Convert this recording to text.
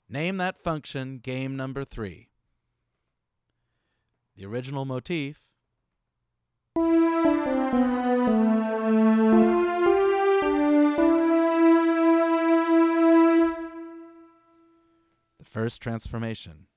Name that function, game number 3. The original motif. The first transformation.